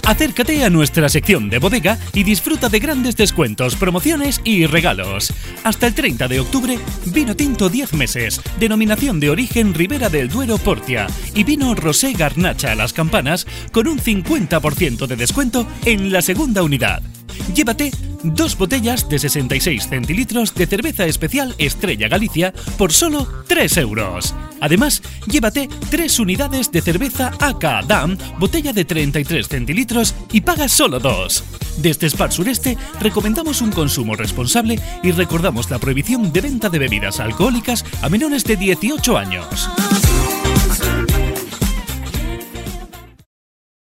Acércate a nuestra sección de bodega y disfruta de grandes descuentos, promociones y regalos. Hasta el 30 de octubre, vino tinto 10 meses, denominación de origen Ribera del Duero Portia, y vino rosé Garnacha Las Campanas con un 50% de descuento en la segunda unidad. Llévate 2 botellas de 66 centilitros de cerveza especial Estrella Galicia por solo 3 euros. Además, llévate 3 unidades de cerveza AK Dam, botella de 33 centilitros y pagas solo 2. Desde Spar Sureste recomendamos un consumo responsable y recordamos la prohibición de venta de bebidas alcohólicas a menores de 18 años.